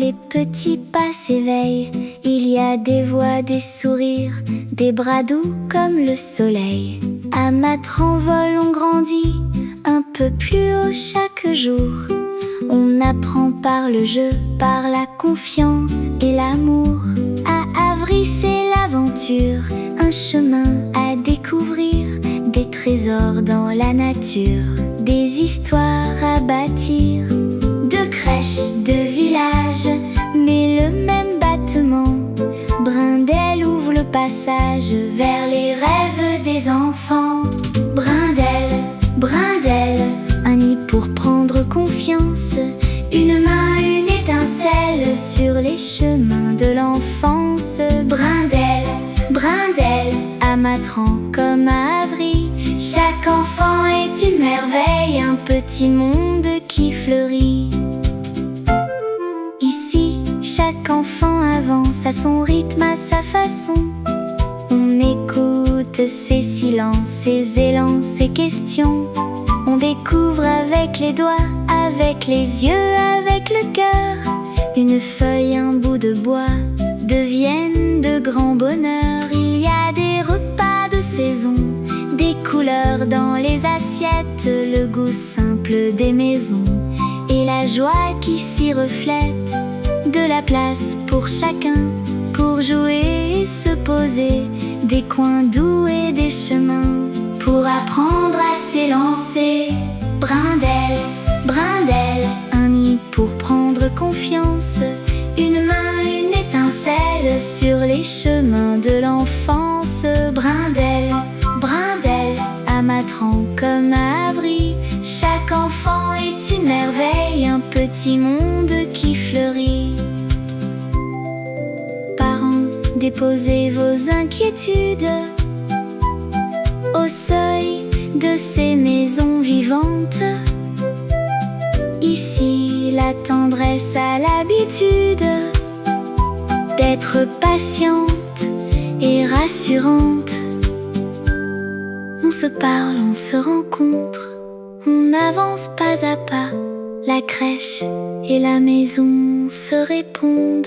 les petits pas s'éveillent, il y a des voix, des sourires, des bras doux comme le soleil. À Matran vol on grandit, un peu plus haut chaque jour. On apprend par le jeu, par la confiance et l'amour. À Avry c'est l'aventure, un chemin à découvrir, des trésors dans la nature, des histoires à bâtir. Deux crèches, deux villages, mais le même bâtiment. Brindelle ouvre le passage vers les rêves des enfants. Brindelle, Brindelle, un nid pour prendre confiance, une main, une étincelle sur les chemins de l'enfance. Brindelle, Brindelle, à Matran comme à Avry, chaque enfant est une merveille, un petit monde qui fleurit. Ici, chaque enfant avance à son rythme, à sa façon. On écoute ses silences, ses élans, ses questions. On découvre avec les doigts, avec les yeux, avec le cœur. Une feuille, un bout de bois deviennent de grands bonheurs. Il y a des repas de saison, des couleurs dans les assiettes, le goût simple des maisons et la joie qui s'y reflète. De la place pour chacun, pour jouer et se poser, des coins doux et des chemins pour apprendre à s'élancer. Brindelle, Brindelle, un nid pour prendre confiance, une main, une étincelle sur les chemins de l'enfance. Brindelle, Brindelle, à Matran comme à Avry, chaque enfant est une merveille, un petit monde qui fleurit. Parents, déposez vos inquiétudes au seuil de ces maisons vivantes. Ici, la tendresse a l'habitude d'être patiente et rassurante. On se parle, on se rencontre, on avance pas à pas. La crèche et la maison se répondent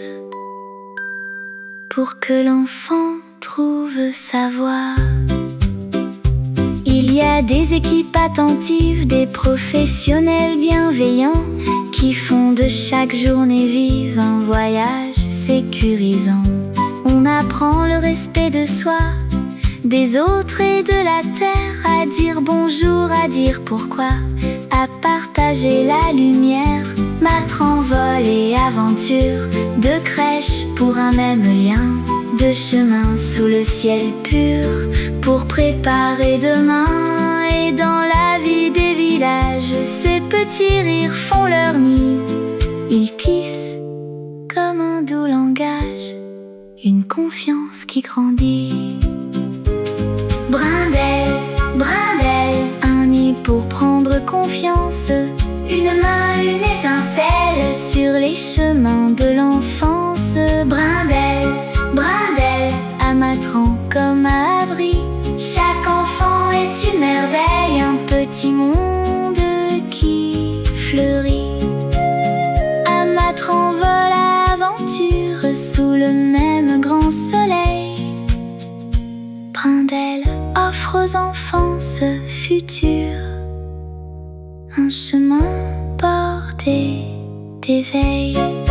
pour que l'enfant trouve sa voie. Il y a des équipes attentives, des professionnels bienveillants qui font de chaque journée vive un voyage sécurisant. On apprend le respect de soi, des autres et de la terre, à dire bonjour, à dire pourquoi, à partager la lumière. Matran vol et aventure, deux crèches pour un même lien, deux chemins sous le ciel pur pour préparer demain. Et dans la vie des villages, ces petits rires font leur nid. Ils tissent comme un doux langage, une confiance qui grandit. Brindelle, Brindelle, un nid pour prendre confiance, une main, une étincelle sur les chemins de l'enfance. Brindelle, Brindelle, à Matran comme à Avry, chaque enfant est une merveille, un petit monde qui fleurit. À Matran vole à aventure sous le même grand soleil. Brindelle offre aux enfants ce futur, un chemin bordé d'éveil.